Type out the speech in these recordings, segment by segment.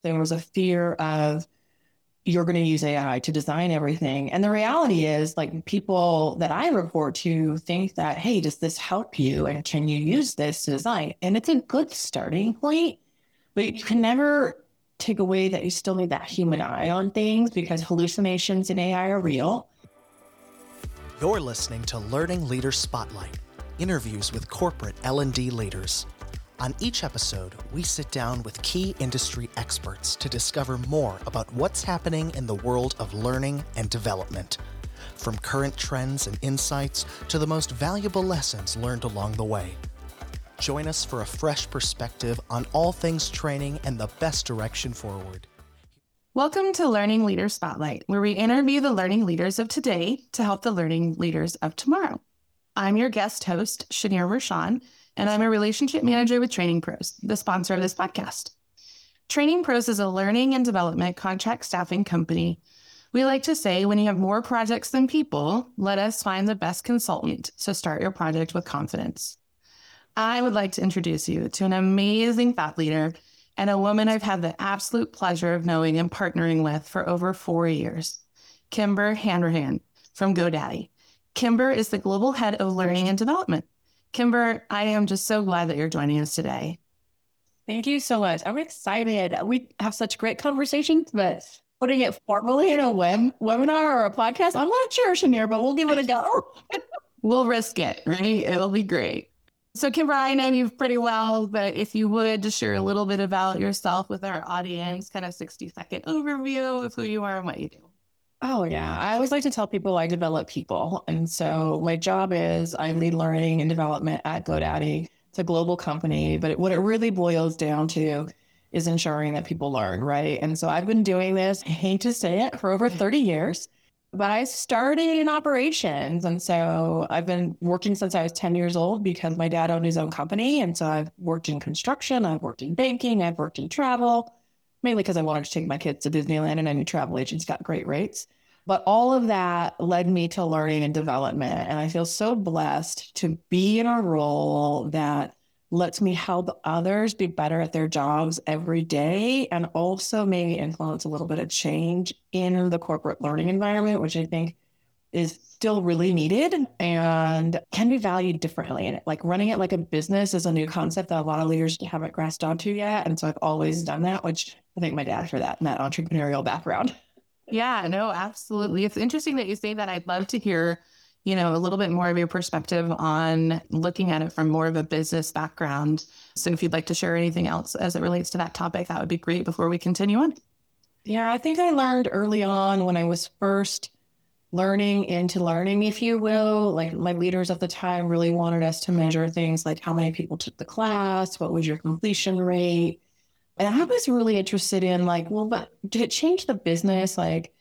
There was a fear of you're going to use AI to design everything. And the reality is, like, people that I report to think that, hey, does this help you? And can you use this to design? And it's a good starting point, but you can never take away that you still need that human eye on things because hallucinations in AI are real. You're listening to Learning Leader Spotlight, interviews with corporate L&D leaders. On each episode, we sit down with key industry experts to discover more about what's happening in the world of learning and development, from current trends and insights to the most valuable lessons learned along the way. Join us for a fresh perspective on all things training and the best direction forward. Welcome to Learning Leader Spotlight, where we interview the learning leaders of today to help the learning leaders of tomorrow. I'm your guest host, Shanir Rashan, and I'm a relationship manager with Training Pros, the sponsor of this podcast. Training Pros is a learning and development contract staffing company. We like to say, when you have more projects than people, let us find the best consultant to start your project with confidence. I would like to introduce you to an amazing thought leader and a woman I've had the absolute pleasure of knowing and partnering with for over 4 years, Kimber Hanrahan from GoDaddy. Kimber is the global head of learning and development. Kimber, I am just so glad that you're joining us today. Thank you so much. I'm excited. We have such great conversations, but putting it formally in a webinar or a podcast, I'm not sure, Shanir, but we'll give it a go. We'll risk it, right? It'll be great. So Kimber, I know you pretty well, but if you would just share a little bit about yourself with our audience, kind of 60-second overview of who you are and what you do. Oh, yeah. I always like to tell people I develop people. And so my job is I lead learning and development at GoDaddy. It's a global company, but what it really boils down to is ensuring that people learn, right? And so I've been doing this, I hate to say it, for over 30 years, but I started in operations. And so I've been working since I was 10 years old because my dad owned his own company. And so I've worked in construction, I've worked in banking, I've worked in travel, mainly because I wanted to take my kids to Disneyland and I knew travel agents got great rates. But all of that led me to learning and development. And I feel so blessed to be in a role that lets me help others be better at their jobs every day and also maybe influence a little bit of change in the corporate learning environment, which I think is still really needed and can be valued differently. And like running it like a business is a new concept that a lot of leaders haven't grasped onto yet. And so I've always done that, which I thank my dad for that and that entrepreneurial background. Yeah, no, absolutely. It's interesting that you say that. I'd love to hear, a little bit more of your perspective on looking at it from more of a business background. So if you'd like to share anything else as it relates to that topic, that would be great before we continue on. Yeah, I think I learned early on when I was first learning into learning, if you will. Like my leaders at the time really wanted us to measure things like how many people took the class, what was your completion rate. And I was really interested in but did it change the business?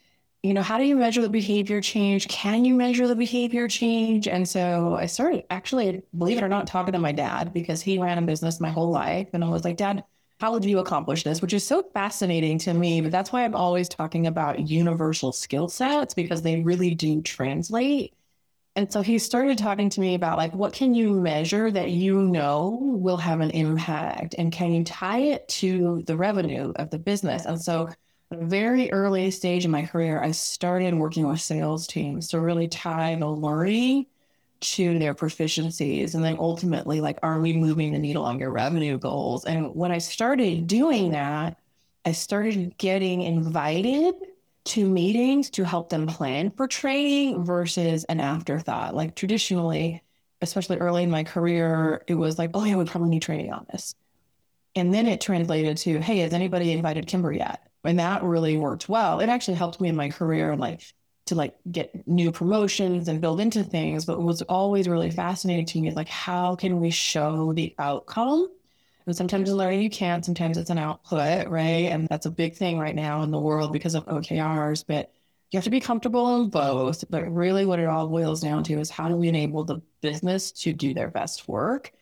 How do you measure the behavior change? Can you measure the behavior change? And so I started actually, believe it or not, talking to my dad because he ran a business my whole life. And I was like, Dad, how would you accomplish this? Which is so fascinating to me, but that's why I'm always talking about universal skill sets because they really do translate. And so he started talking to me about what can you measure that will have an impact and can you tie it to the revenue of the business? And so at a very early stage in my career, I started working with sales teams to really tie the learning to their proficiencies. And then ultimately, are we moving the needle on your revenue goals? And when I started doing that, I started getting invited to meetings to help them plan for training versus an afterthought. Like traditionally, especially early in my career, it was like, oh yeah, we probably need training on this. And then it translated to, hey, has anybody invited Kimber yet? And that really worked well. It actually helped me in my career, to get new promotions and build into things. But what was always really fascinating to me is how can we show the outcome? And sometimes in learning you can't, sometimes it's an output, right? And that's a big thing right now in the world because of OKRs, but you have to be comfortable in both. But really what it all boils down to is how do we enable the business to do their best work?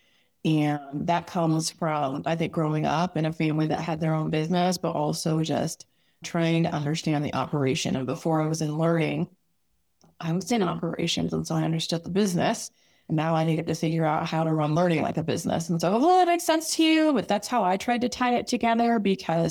And that comes from, I think, growing up in a family that had their own business, but also just trying to understand the operation. And before I was in learning, I was in operations. And so I understood the business. And now I needed to figure out how to run learning like a business. And so, well, it makes sense to you, but that's how I tried to tie it together because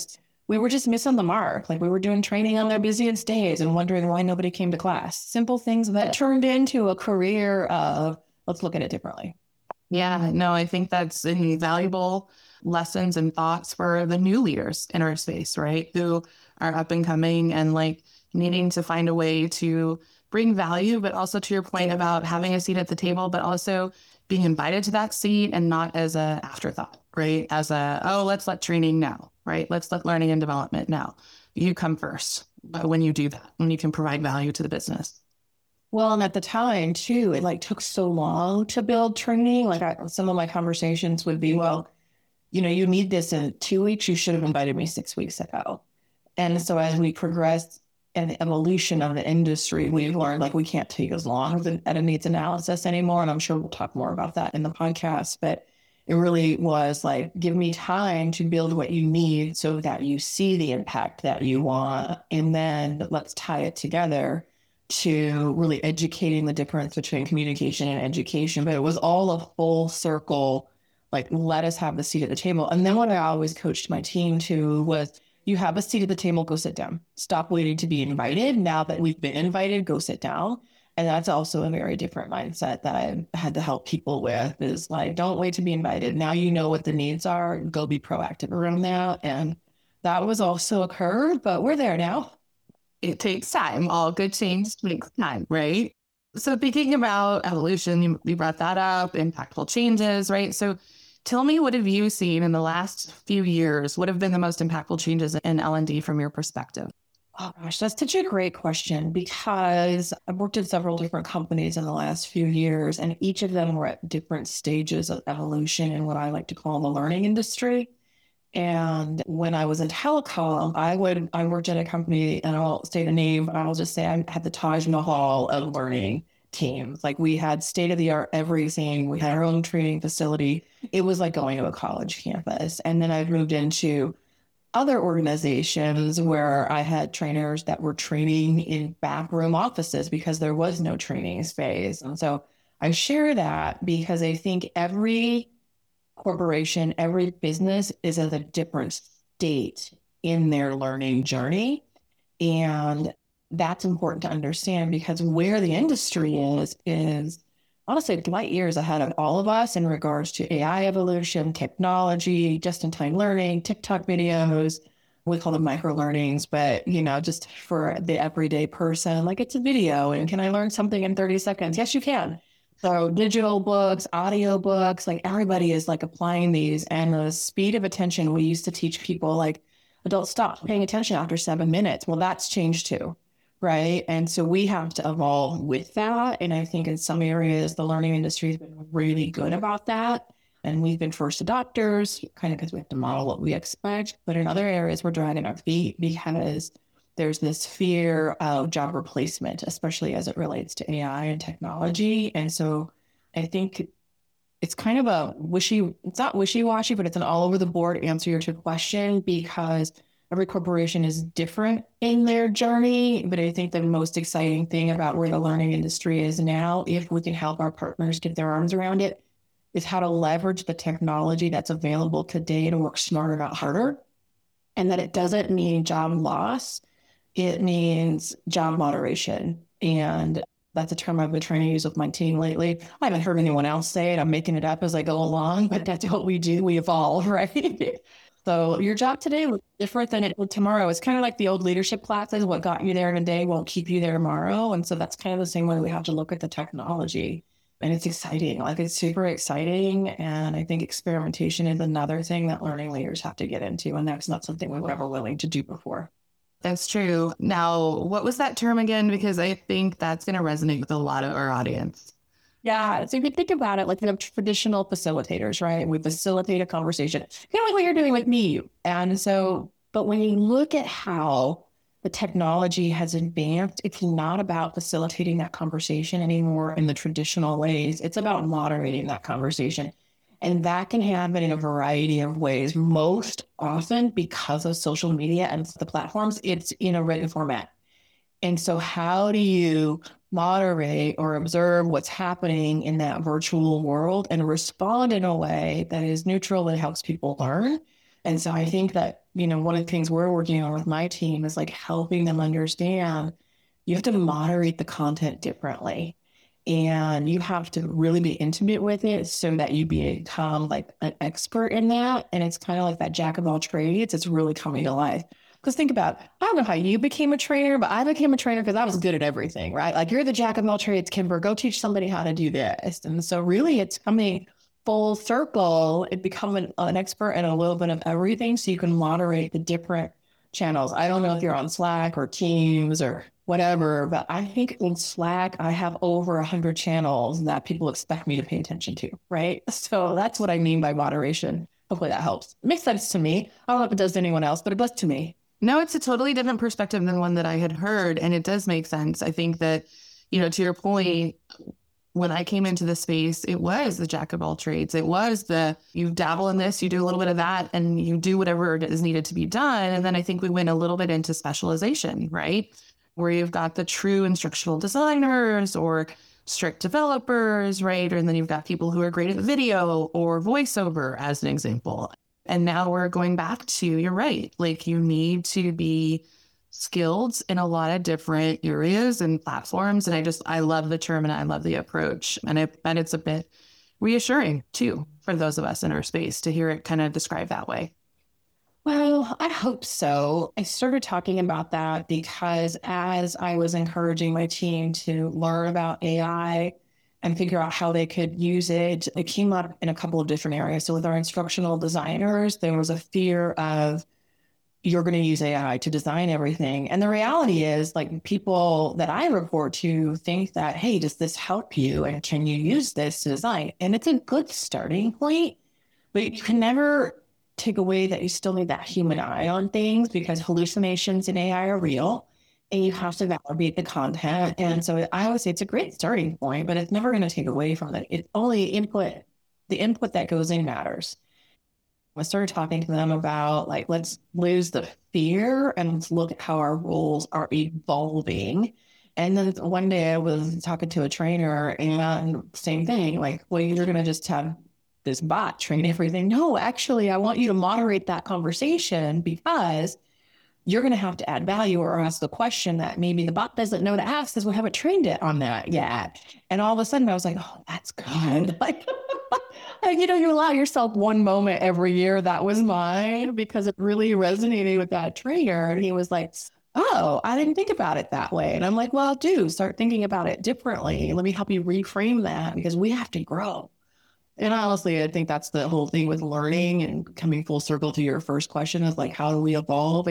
we were just missing the mark. Like we were doing training on their busiest days and wondering why nobody came to class. Simple things that turned into a career of let's look at it differently. Yeah, no, I think that's invaluable lessons and thoughts for the new leaders in our space, right? Who are up and coming and like needing to find a way to bring value, but also to your point about having a seat at the table, but also being invited to that seat and not as a afterthought, right? As a, oh, let's let training now, right? Let's let learning and development now. You come first when you do that, when you can provide value to the business. Well, and at the time too, it like took so long to build training. Some of my conversations would be, well, you know, you need this in 2 weeks. You should have invited me 6 weeks ago. And so as we progressed in the evolution of the industry, we've learned like we can't take as long at a needs analysis anymore. And I'm sure we'll talk more about that in the podcast. But it really was like, give me time to build what you need so that you see the impact that you want. And then let's tie it together to really educating the difference between communication and education. But it was all a full circle, like, let us have the seat at the table. And then what I always coached my team to was, you have a seat at the table, go sit down. Stop waiting to be invited. Now that we've been invited, go sit down. And that's also a very different mindset that I've had to help people with, is like, don't wait to be invited. Now you know what the needs are, go be proactive around that. And that was also a curve, but we're there now. It takes time. All good change takes time, right? So thinking about evolution, you brought that up, impactful changes, right? So tell me, what have you seen in the last few years? What have been the most impactful changes in L&D from your perspective? Oh gosh, that's such a great question, because I've worked at several different companies in the last few years, and each of them were at different stages of evolution in what I like to call the learning industry. And when I was in telecom, I worked at a company, and I won't say the name, I'll just say I had the Taj Mahal of learning teams. Like we had state of the art everything. We had our own training facility. It was like going to a college campus. And then I moved into other organizations where I had trainers that were training in backroom offices because there was no training space. And so I share that because I think every corporation, every business is at a different state in their learning journey. And that's important to understand, because where the industry is honestly light years ahead of all of us in regards to AI evolution, technology, just-in-time learning, TikTok videos. We call them micro learnings, but you know, just for the everyday person, like it's a video, and can I learn something in 30 seconds? Yes, you can. So digital books, audio books, like everybody is like applying these, and the speed of attention. We used to teach people like adults stop paying attention after 7 minutes. Well, that's changed too. Right. And so we have to evolve with that. And I think in some areas, the learning industry has been really good about that. And we've been first adopters, kind of because we have to model what we expect. But in other areas, we're dragging our feet because there's this fear of job replacement, especially as it relates to AI and technology. And so I think it's kind of it's not wishy-washy, but it's an all over the board answer to your question, because every corporation is different in their journey. But I think the most exciting thing about where the learning industry is now, if we can help our partners get their arms around it, is how to leverage the technology that's available today to work smarter, not harder. And that it doesn't mean job loss. It means job moderation. And that's a term I've been trying to use with my team lately. I haven't heard anyone else say it. I'm making it up as I go along, but that's what we do. We evolve, right? So your job today was different than it will tomorrow. It's kind of like the old leadership classes. What got you there today won't keep you there tomorrow. And so that's kind of the same way we have to look at the technology. And it's exciting. Like, it's super exciting. And I think experimentation is another thing that learning leaders have to get into. And that's not something we were ever willing to do before. That's true. Now, what was that term again? Because I think that's going to resonate with a lot of our audience. Yeah. So if you think about it, like the traditional facilitators, right? We facilitate a conversation, kind of like what you're doing with me. And so, but when you look at how the technology has advanced, it's not about facilitating that conversation anymore in the traditional ways. It's about moderating that conversation. And that can happen in a variety of ways. Most often, because of social media and the platforms, it's in a written format. And so how do you moderate or observe what's happening in that virtual world and respond in a way that is neutral and helps people learn? And so I think that, one of the things we're working on with my team is like helping them understand you have to moderate the content differently. And you have to really be intimate with it so that you become like an expert in that. And it's kind of like that jack of all trades. It's really coming to life. Because think about, I don't know how you became a trainer, but I became a trainer because I was good at everything, right? Like you're the jack of all trades, Kimber, go teach somebody how to do this. And so really it's coming full circle and becoming an expert in a little bit of everything so you can moderate the different channels. I don't know if you're on Slack or Teams or whatever, but I think in Slack, I have over 100 channels that people expect me to pay attention to, right? So that's what I mean by moderation. Hopefully that helps. It makes sense to me. I don't know if it does to anyone else, but it does to me. No, it's a totally different perspective than one that I had heard. And it does make sense. I think that, to your point, when I came into the space, it was the jack of all trades. It was you dabble in this, you do a little bit of that, and you do whatever is needed to be done. And then I think we went a little bit into specialization, right? Where you've got the true instructional designers or strict developers, right? And then you've got people who are great at video or voiceover as an example. And now we're going back to, you're right, like you need to be skilled in a lot of different areas and platforms. And I love the term and I love the approach. And it's a bit reassuring too, for those of us in our space to hear it kind of described that way. Well, I hope so. I started talking about that because as I was encouraging my team to learn about AI and figure out how they could use it, it came up in a couple of different areas. So with our instructional designers, there was a fear of you're going to use AI to design everything. And the reality is like people that I report to think that, hey, does this help you? And can you use this to design? And it's a good starting point, but you can never take away that you still need that human eye on things because hallucinations in AI are real and you have to validate the content. And so I would say it's a great starting point, but it's never going to take away from it. It's only input. The input that goes in matters. I started talking to them about like, let's lose the fear and let's look at how our roles are evolving. And then one day I was talking to a trainer and same thing, like, well, you're going to just have this bot train everything. No, actually, I want you to moderate that conversation because you're going to have to add value or ask the question that maybe the bot doesn't know to ask because we haven't trained it on that yet. And all of a sudden I was like, oh, that's good. Like, you allow yourself one moment every year. That was mine because it really resonated with that trainer. And he was like, oh, I didn't think about it that way. And I'm like, well, start thinking about it differently. Let me help you reframe that because we have to grow. And honestly, I think that's the whole thing with learning and coming full circle to your first question is like, how do we evolve?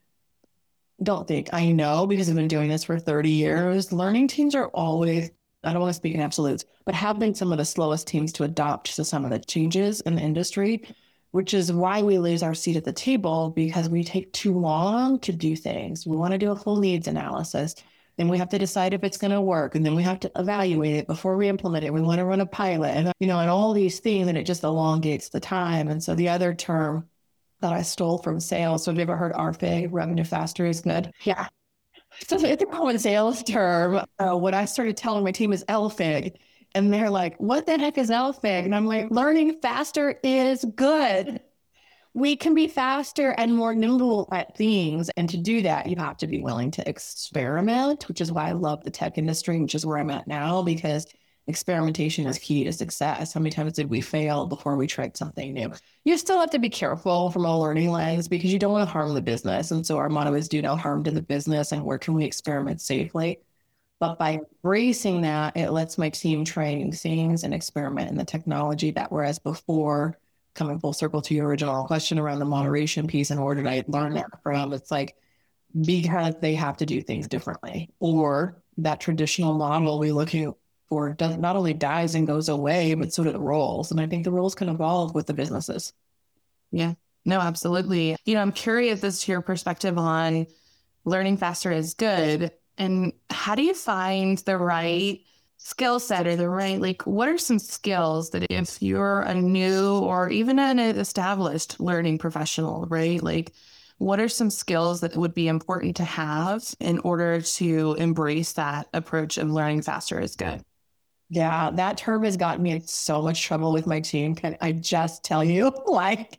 I know because I've been doing this for 30 years. Learning teams are always, I don't want to speak in absolutes, but have been some of the slowest teams to adopt to some of the changes in the industry, which is why we lose our seat at the table because we take too long to do things. We want to do a full needs analysis. Then we have to decide if it's going to work. And then we have to evaluate it before we implement it. We want to run a pilot and all these things, and it just elongates the time. And so the other term that I stole from sales. So have you ever heard RFA, revenue faster is good? Yeah. So it's a common sales term. What I started telling my team is LFIG. And they're like, what the heck is LFIG? And I'm like, learning faster is good. We can be faster and more nimble at things. And to do that, you have to be willing to experiment, which is why I love the tech industry, which is where I'm at now, because experimentation is key to success. How many times did we fail before we tried something new? You still have to be careful from a learning lens because you don't want to harm the business. And so our motto is do no harm to the business and where can we experiment safely? But by embracing that, it lets my team try new things and experiment in the technology that whereas before, coming full circle to your original question around the moderation piece and where did I learn that from? It's like, because they have to do things differently or that traditional model we look for not only dies and goes away, but so do the roles. And I think the roles can evolve with the businesses. Yeah, no, absolutely. I'm curious as to your perspective on learning faster is good. And how do you find the right skill set or the right, what are some skills that if you're a new or even an established learning professional, right? What are some skills that would be important to have in order to embrace that approach of learning faster is good? Yeah, that term has gotten me in so much trouble with my team. Can I just tell you,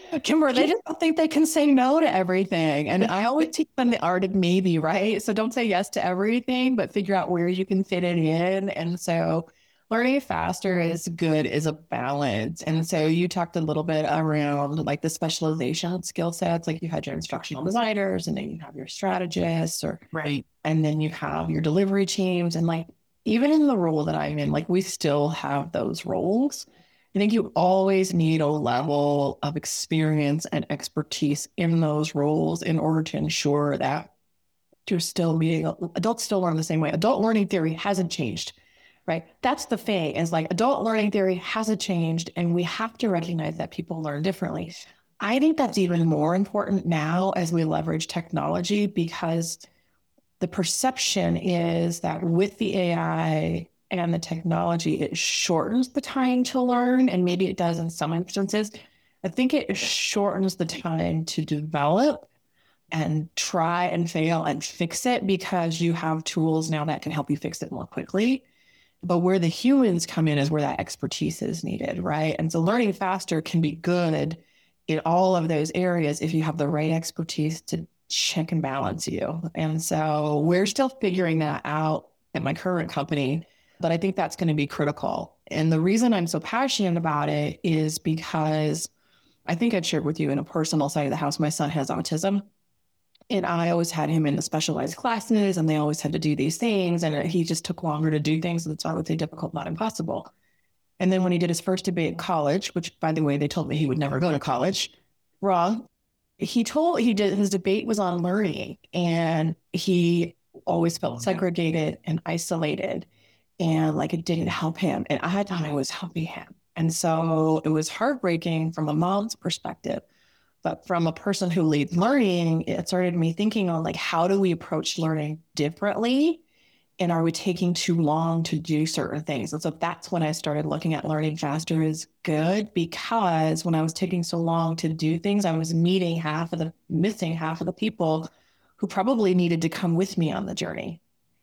Kimber, they just don't think they can say no to everything. And I always teach them the art of maybe, right? So don't say yes to everything, but figure out where you can fit it in. And so learning faster is good, is a balance. And so you talked a little bit around like the specialization skill sets, like you had your instructional designers and then you have your strategists Right. and then you have your delivery teams. And like, even in the role that I'm in, like we still have those roles. I think you always need a level of experience and expertise in those roles in order to ensure that you're still being, adults still learn the same way. Adult learning theory hasn't changed, right? That's the thing is like adult learning theory hasn't changed and we have to recognize that people learn differently. I think that's even more important now as we leverage technology because the perception is that with the AI and the technology, it shortens the time to learn, and maybe it does in some instances. I think it shortens the time to develop and try and fail and fix it because you have tools now that can help you fix it more quickly. But where the humans come in is where that expertise is needed, right? And so learning faster can be good in all of those areas if you have the right expertise to check and balance you. And so we're still figuring that out at my current company, but I think that's going to be critical. And the reason I'm so passionate about it is because I think I'd shared with you in a personal side of the house, my son has autism. And I always had him in the specialized classes and they always had to do these things. And he just took longer to do things. And so I would say difficult, not impossible. And then when he did his first debate at college, which by the way, they told me he would never go to college, wrong. He did his debate was on learning and he always felt segregated and isolated and like it didn't help him. And I thought I was helping him. And so it was heartbreaking from a mom's perspective. But from a person who leads learning, it started me thinking on like, how do we approach learning differently? And are we taking too long to do certain things? And so that's when I started looking at learning faster is good because when I was taking so long to do things, I was missing half of the people who probably needed to come with me on the journey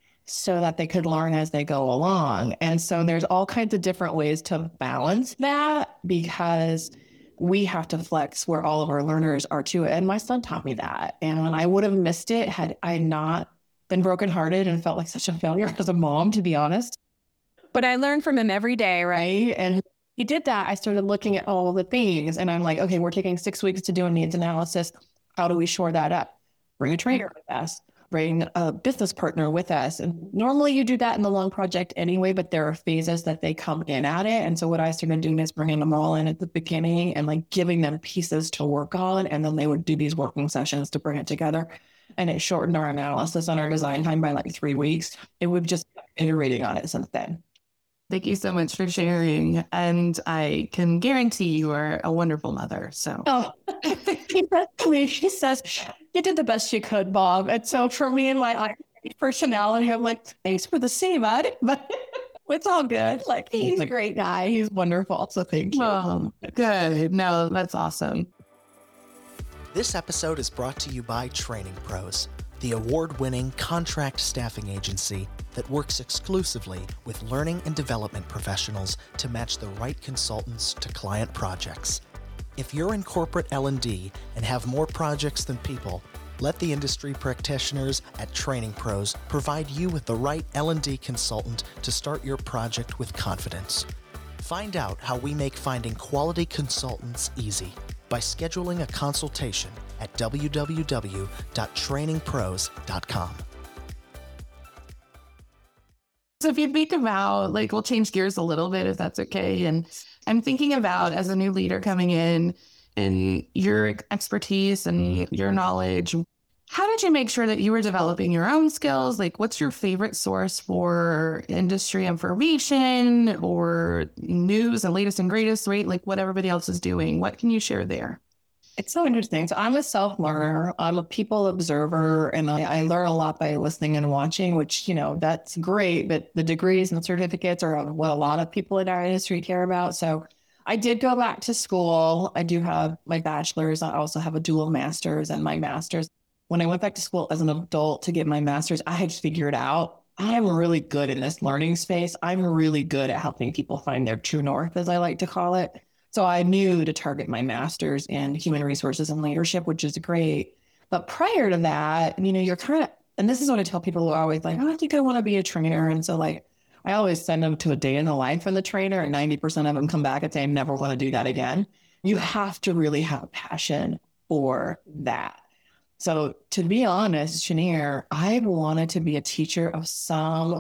so that they could learn as they go along. And so there's all kinds of different ways to balance that because we have to flex where all of our learners are too. And my son taught me that. And I would have missed it had I not been brokenhearted and felt like such a failure as a mom, to be honest. But I learned from him every day, right? And he did that. I started looking at all the things and I'm like, okay, we're taking 6 weeks to do a needs analysis. How do we shore that up? Bring a trainer with us. Bring a business partner with us. And normally you do that in the long project anyway, but there are phases that they come in at it. And so what I started doing is bringing them all in at the beginning and like giving them pieces to work on. And then they would do these working sessions to bring it together. And it shortened our analysis on our design time by like 3 weeks. And we've just iterating on it since then. Thank you so much for sharing. And I can guarantee you are a wonderful mother. So she says, you did the best you could, Bob. And so for me and my personality, I'm like, thanks for the same, but it's all good. Like, he's a great guy. He's wonderful. So thank you. Oh, good. No, that's awesome. This episode is brought to you by Training Pros, the award-winning contract staffing agency that works exclusively with learning and development professionals to match the right consultants to client projects. If you're in corporate L&D and have more projects than people, let the industry practitioners at Training Pros provide you with the right L&D consultant to start your project with confidence. Find out how we make finding quality consultants easy by scheduling a consultation at www.trainingpros.com. So if you think about, like, we'll change gears a little bit if that's okay. And I'm thinking about as a new leader coming in and your expertise and your knowledge, how did you make sure that you were developing your own skills? Like, what's your favorite source for industry information or news and latest and greatest, right? Like what everybody else is doing. What can you share there? It's so interesting. So I'm a self-learner. I'm a people observer, and I learn a lot by listening and watching, which, you know, that's great. But the degrees and certificates are what a lot of people in our industry care about. So I did go back to school. I do have my bachelor's. I also have a dual master's and my master's. When I went back to school as an adult to get my master's, I had figured out I'm really good in this learning space. I'm really good at helping people find their true north, as I like to call it. So I knew to target my master's in human resources and leadership, which is great. But prior to that, you're kind of, and this is what I tell people who are always like, oh, I think I want to be a trainer. And so like, I always send them to a day in the life of the trainer, and 90% of them come back and say, I never want to do that again. You have to really have passion for that. So to be honest, Chenier, I've wanted to be a teacher of some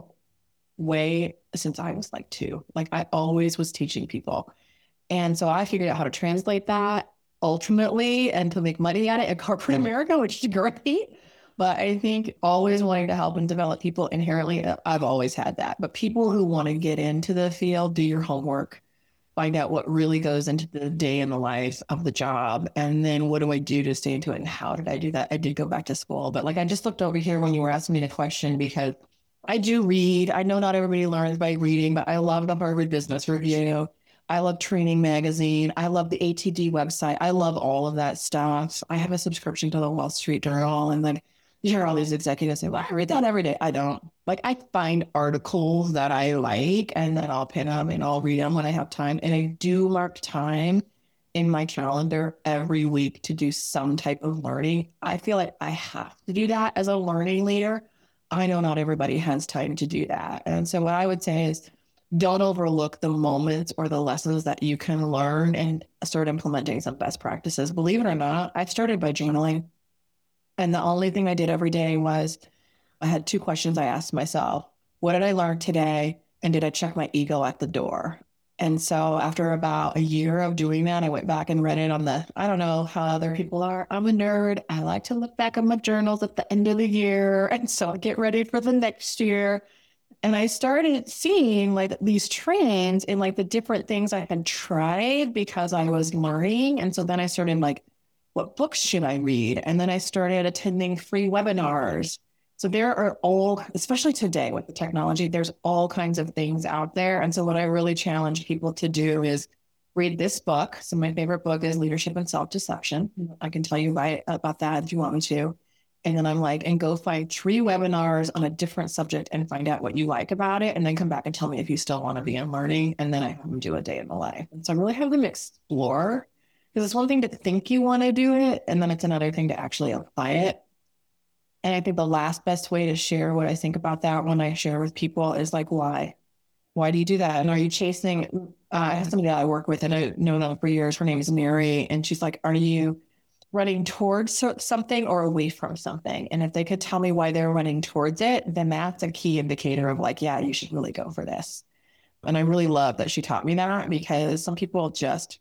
way since I was like 2. Like I always was teaching people. And so I figured out how to translate that ultimately and to make money at it in corporate America, which is great. But I think always wanting to help and develop people inherently, I've always had that. But people who want to get into the field, do your homework, find out what really goes into the day in the life of the job. And then what do I do to stay into it? And how did I do that? I did go back to school. But like I just looked over here when you were asking me the question because I do read. I know not everybody learns by reading, but I love the Harvard Business Review. I love Training Magazine. I love the ATD website. I love all of that stuff. I have a subscription to the Wall Street Journal. And then you hear all these executives say, well, I read that every day. I don't. Like, I find articles that I like, and then I'll pin them and I'll read them when I have time. And I do mark time in my calendar every week to do some type of learning. I feel like I have to do that as a learning leader. I know not everybody has time to do that. And so what I would say is don't overlook the moments or the lessons that you can learn and start implementing some best practices. Believe it or not, I started by journaling. And the only thing I did every day was I had 2 questions I asked myself. What did I learn today? And did I check my ego at the door? And so after about a year of doing that, I went back and read it on I don't know how other people are. I'm a nerd. I like to look back at my journals at the end of the year. And so I get ready for the next year. And I started seeing like these trends in like the different things I had tried because I was learning. And so then I started like, what books should I read? And then I started attending free webinars. So there are especially today with the technology, there's all kinds of things out there. And so what I really challenge people to do is read this book. So my favorite book is Leadership and Self-Deception. I can tell you about that if you want me to. And then I'm like, and go find 3 webinars on a different subject and find out what you like about it. And then come back and tell me if you still want to be in learning. And then I have them do a day in the life. And so I really have them explore, because it's one thing to think you want to do it, and then it's another thing to actually apply it. And I think the last best way to share what I think about that when I share with people is like, why? Why do you do that? And are you chasing, I have somebody that I work with and I know them for years. Her name is Mary. And she's like, are you running towards something or away from something? And if they could tell me why they're running towards it, then that's a key indicator of like, yeah, you should really go for this. And I really love that she taught me that, because some people just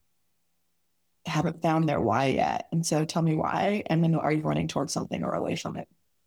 haven't found their why yet. And so tell me why. And then are you running towards something or away from it?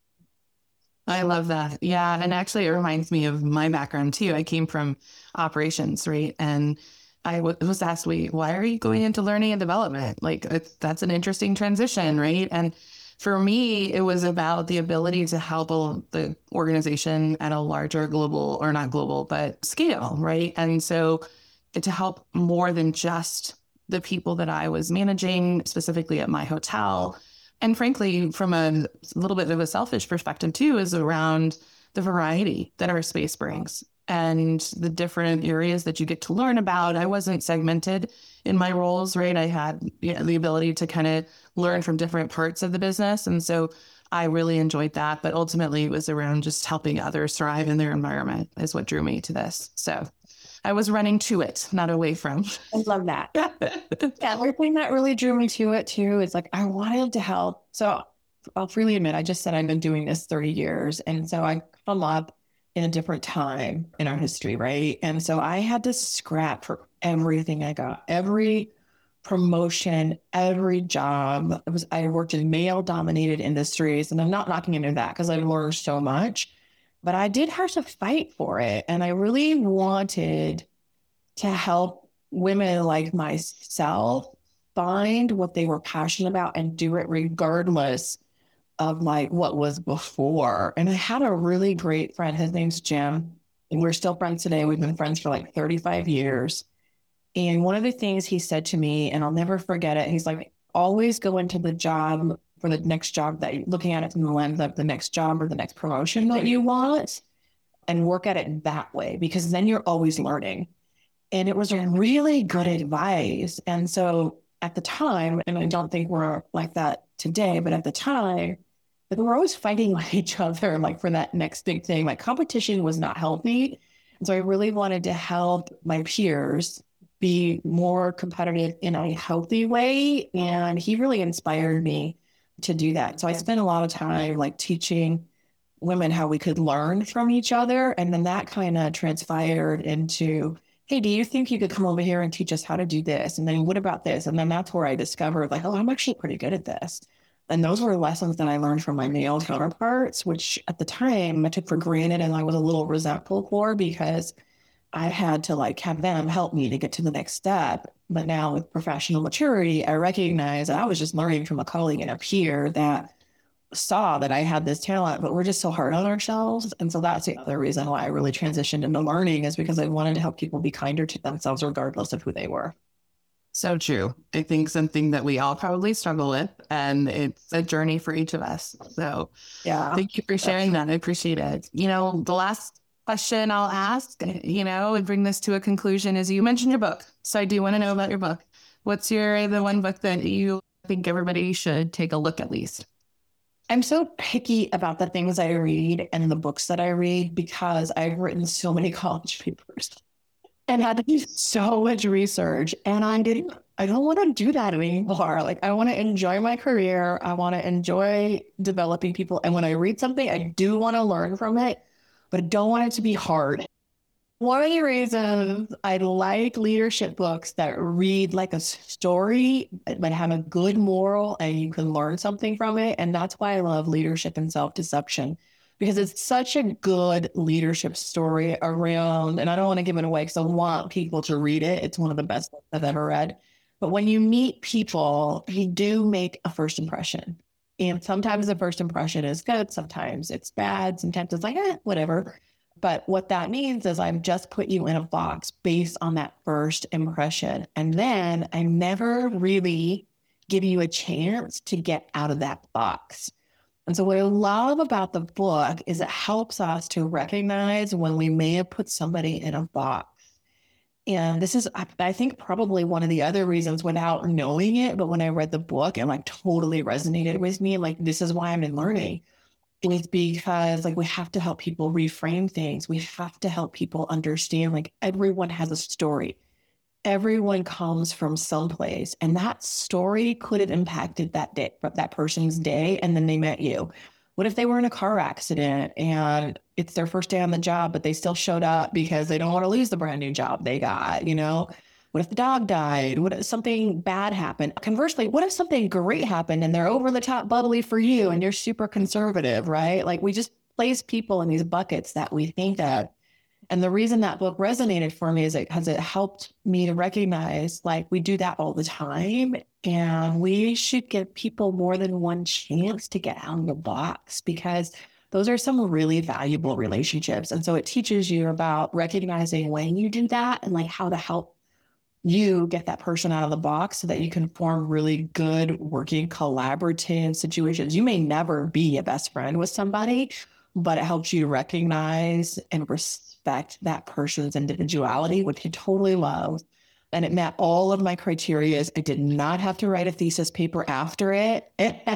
I love that. Yeah. And actually, it reminds me of my background too. I came from operations, right? And I was asked, why are you going into learning and development? Like, that's an interesting transition, right? And for me, it was about the ability to help the organization at a larger global, or not global, but scale, right? And so to help more than just the people that I was managing, specifically at my hotel. And frankly, from a little bit of a selfish perspective too, is around the variety that our space brings and the different areas that you get to learn about. I wasn't segmented in my roles, right? I had the ability to kind of learn from different parts of the business. And so I really enjoyed that. But ultimately, it was around just helping others thrive in their environment is what drew me to this. So I was running to it, not away from. I love that. Yeah, one thing that really drew me to it too is like, I wanted to help. So I'll freely admit, I just said I've been doing this 30 years. And so I come up in a different time in our history, right? And so I had to scrap for everything I got, every promotion, every job. I worked in male-dominated industries, and I'm not knocking into that because I learned so much. But I did have to fight for it. And I really wanted to help women like myself find what they were passionate about and do it regardless of like what was before. And I had a really great friend. His name's Jim. And we're still friends today. We've been friends for like 35 years. And one of the things he said to me, and I'll never forget it, he's like, always go into the job for the next job that you're looking at it from the lens of the next job or the next promotion that you want, and work at it that way, because then you're always learning. And it was a really good advice. And so at the time, and I don't think we're like that today, but at the time, like, we were always fighting with each other, like for that next big thing. Like competition was not healthy. And so I really wanted to help my peers be more competitive in a healthy way. And he really inspired me to do that. So I spent a lot of time like teaching women how we could learn from each other. And then that kind of transpired into, hey, do you think you could come over here and teach us how to do this? And then what about this? And then that's where I discovered like, oh, I'm actually pretty good at this. And those were lessons that I learned from my male counterparts, which at the time I took for granted and I was a little resentful for, because I had to like have them help me to get to the next step. But now with professional maturity, I recognize I was just learning from a colleague and a peer that saw that I had this talent, but we're just so hard on ourselves. And so that's the other reason why I really transitioned into learning, is because I wanted to help people be kinder to themselves regardless of who they were. So true. I think something that we all probably struggle with, and it's a journey for each of us. So yeah, thank you for sharing that. I appreciate it. You know, the last question I'll ask, and bring this to a conclusion, is you mentioned your book. So I do want to know about your book. What's the one book that you think everybody should take a look at least? I'm so picky about the things I read and the books that I read, because I've written so many college papers and had to do so much research. And I don't want to do that anymore. Like, I want to enjoy my career. I want to enjoy developing people. And when I read something, I do want to learn from it, but I don't want it to be hard. One of the reasons I like leadership books that read like a story, but have a good moral and you can learn something from it. And that's why I love Leadership and Self-Deception, because it's such a good leadership story around, and I don't want to give it away because I want people to read it. It's one of the best books I've ever read. But when you meet people, you do make a first impression. And sometimes the first impression is good. Sometimes it's bad. Sometimes it's like, whatever. But what that means is I've just put you in a box based on that first impression. And then I never really give you a chance to get out of that box. And so what I love about the book is it helps us to recognize when we may have put somebody in a box. And this is, I think, probably one of the other reasons without knowing it, but when I read the book, it like totally resonated with me. Like, this is why I'm in learning. It's because like we have to help people reframe things. We have to help people understand like everyone has a story. Everyone comes from someplace, and that story could have impacted that day, that person's day, and then they met you. What if they were in a car accident and it's their first day on the job, but they still showed up because they don't want to lose the brand new job they got, What if the dog died? What if something bad happened? Conversely, what if something great happened and they're over the top bubbly for you and you're super conservative, right? Like, we just place people in these buckets that we think of. And the reason that book resonated for me is because it helped me to recognize, like, we do that all the time. And we should give people more than one chance to get out of the box, because those are some really valuable relationships. And so it teaches you about recognizing when you do that and like how to help you get that person out of the box so that you can form really good working collaborative situations. You may never be a best friend with somebody, but it helps you recognize and respect that person's individuality, which you totally love. And it met all of my criteria. I did not have to write a thesis paper after it.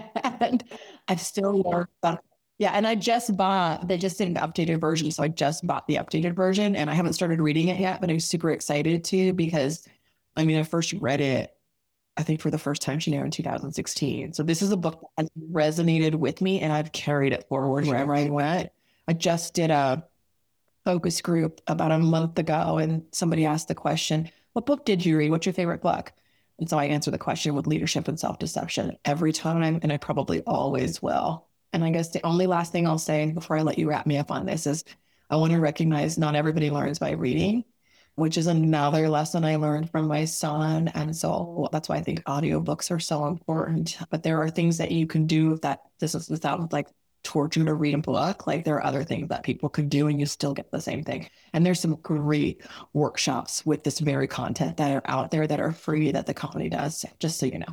And I've still worked on. Yeah. And they just did an updated version. So I just bought the updated version and I haven't started reading it yet, but I'm super excited to, because I first read it, I think for the first time, in 2016. So this is a book that has resonated with me and I've carried it forward wherever I went. I just did a focus group about a month ago and somebody asked the question, what book did you read? What's your favorite book? And so I answer the question with Leadership and Self-Deception every time, and I probably always will. And I guess the only last thing I'll say before I let you wrap me up on this is I want to recognize not everybody learns by reading, which is another lesson I learned from my son. And so that's why I think audiobooks are so important. But there are things that you can do that this is without like torture to read a book. Like, there are other things that people could do and you still get the same thing. And there's some great workshops with this very content that are out there that are free that the company does, just so you know.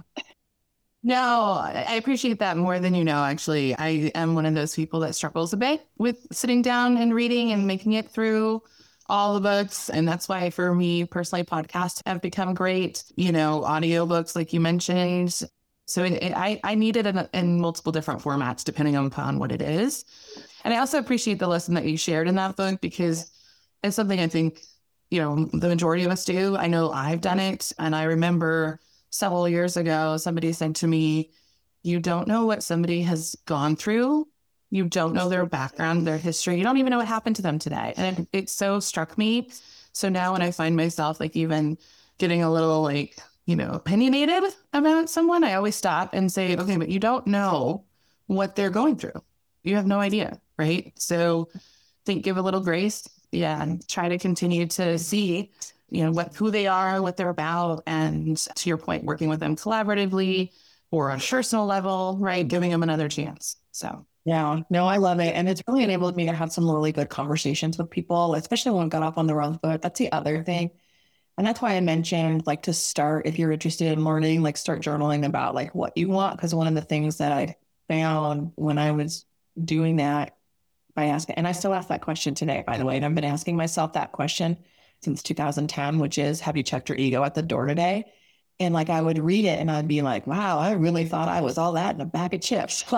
No, I appreciate that more than you know, actually. I am one of those people that struggles a bit with sitting down and reading and making it through all the books. And that's why for me personally, podcasts have become great, audiobooks, like you mentioned. So I need it in multiple different formats, depending upon what it is. And I also appreciate the lesson that you shared in that book, because it's something I think, the majority of us do. I know I've done it. And I remember several years ago, somebody said to me, you don't know what somebody has gone through. You don't know their background, their history. You don't even know what happened to them today. And it so struck me. So now when I find myself even getting a little opinionated about someone, I always stop and say, okay, but you don't know what they're going through. You have no idea, right? So give a little grace. Yeah. And try to continue to see, who they are, what they're about. And to your point, working with them collaboratively or on a personal level, right? Giving them another chance. So. Yeah, no, I love it. And it's really enabled me to have some really good conversations with people, especially when I got off on the wrong foot. That's the other thing. And that's why I mentioned to start, if you're interested in learning, start journaling about what you want. Because one of the things that I found when I was doing that by asking, and I still ask that question today, by the way, and I've been asking myself that question since 2010, which is, have you checked your ego at the door today? And I would read it and I'd be like, wow, I really thought I was all that in a bag of chips.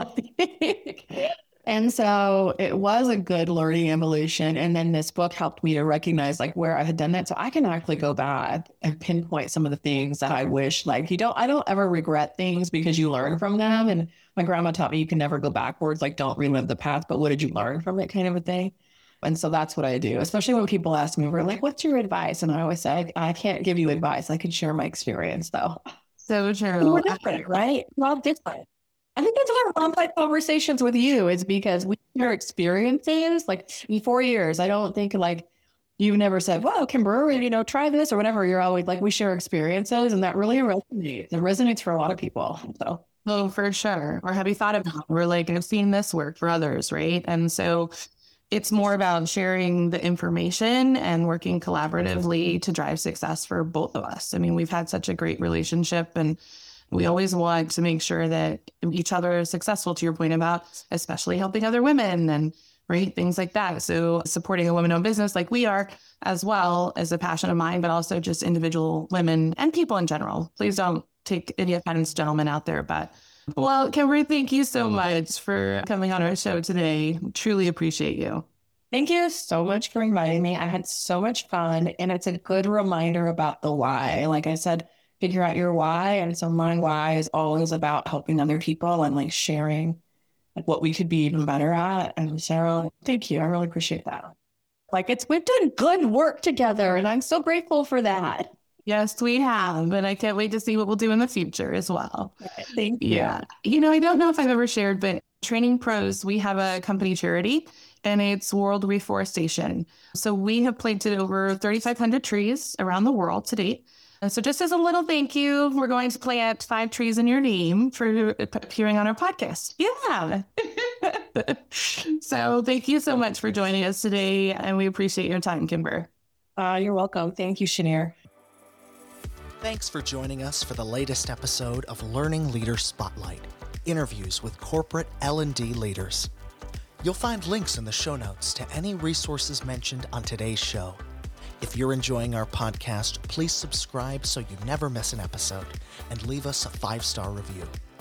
And so it was a good learning evolution. And then this book helped me to recognize where I had done that. So I can actually go back and pinpoint some of the things that I wish, I don't ever regret things because you learn from them. And my grandma taught me you can never go backwards. Don't relive the past, but what did you learn from it, kind of a thing. And so that's what I do, especially when people ask me, we're what's your advice? And I always say, I can't give you advice. I can share my experience though. So true. We're different, right? We're all different. I think that's why I love my conversations with you, is because we share experiences. In 4 years, I don't think you've never said, well, Kimber, try this or whatever. You're always we share experiences, and that really resonates. It resonates for a lot of people. So. Oh, for sure. Or have you thought about it? We're I've seen this work for others, right? And so it's more about sharing the information and working collaboratively to drive success for both of us. I mean, we've had such a great relationship, and we always want to make sure that each other is successful, to your point about especially helping other women and right, things like that. So supporting a women-owned business like we are as well as a passion of mine, but also just individual women and people in general. Please don't take any offense, gentlemen out there, but well, Kimber, thank you so much for coming on our show today. Truly appreciate you. Thank you so much for inviting me. I had so much fun, and it's a good reminder about the why. Like I said, figure out your why. And so my why is always about helping other people and sharing what we could be even better at. And Sarah, thank you. I really appreciate that. We've done good work together, and I'm so grateful for that. Yes, we have. And I can't wait to see what we'll do in the future as well. Thank you. Yeah. I don't know if I've ever shared, but Training Pros, we have a company charity, and it's World Reforestation. So we have planted over 3,500 trees around the world to date. And so just as a little thank you, we're going to plant 5 trees in your name for appearing on our podcast. Yeah. So thank you so much for joining us today. And we appreciate your time, Kimber. You're welcome. Thank you, Chenier. Thanks for joining us for the latest episode of Learning Leader Spotlight, interviews with corporate L&D leaders. You'll find links in the show notes to any resources mentioned on today's show. If you're enjoying our podcast, please subscribe so you never miss an episode and leave us a 5-star review.